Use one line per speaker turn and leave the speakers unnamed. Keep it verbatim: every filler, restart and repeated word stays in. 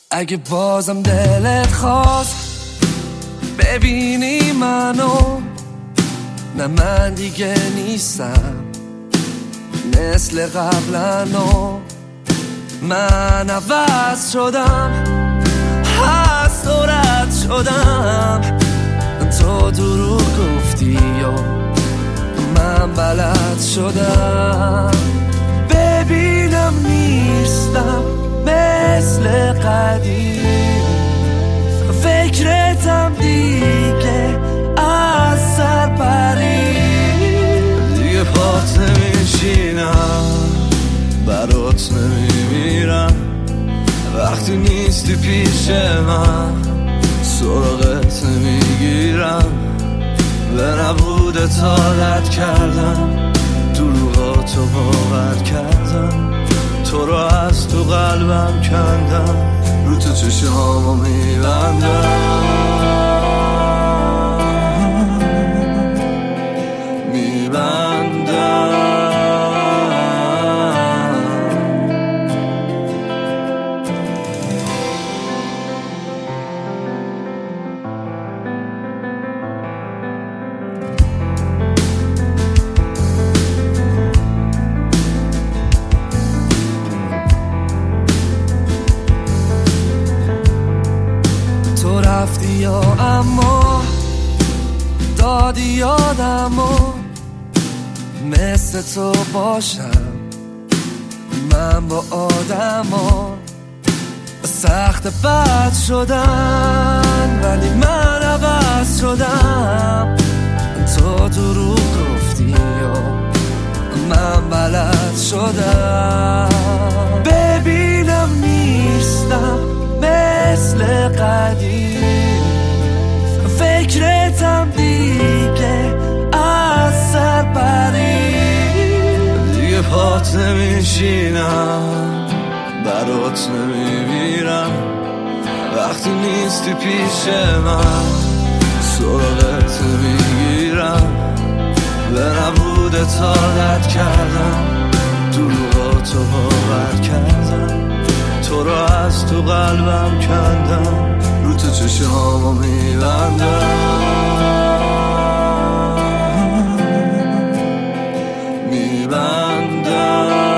اگه بازم دلت خواست ببینی منو، نه من دیگه نیستم مثل قبلنو، من عوض شدم، هست و رد شدم. تو دروغ گفتی و من بلد شدم. ببینم نیستم مثل قدیم، فکرتم دیگه از سر پرید. دیگه پات نمیشینم، برات نمیمیرم، وقتی نیستی پیش من سراغت نمیگیرم. به نبودت عادت کردم، دروغاتو باور کردم، تو رو از تو قلبم کندم، رو تو چشمامو میبندم میبندم. رفتی یا اما دادی یادمو، مثل تو باشم من با آدما. سخت بد شدن ولی من عوض شدم. تو دروغ گفتی و من بلد شدم. ببینم نیستم مثل قدیم، فکرتم دیگه از سر پرید. دیگه پات نمیشینم، برات نمیمیرم، وقتی نیستی پیش من سراغت نمیگیرم. به نبودت عادت کردم، دروغاتو باور کردم، تو رو از تو قلبم کندم، رو تو چشمامو میبندم میبندم.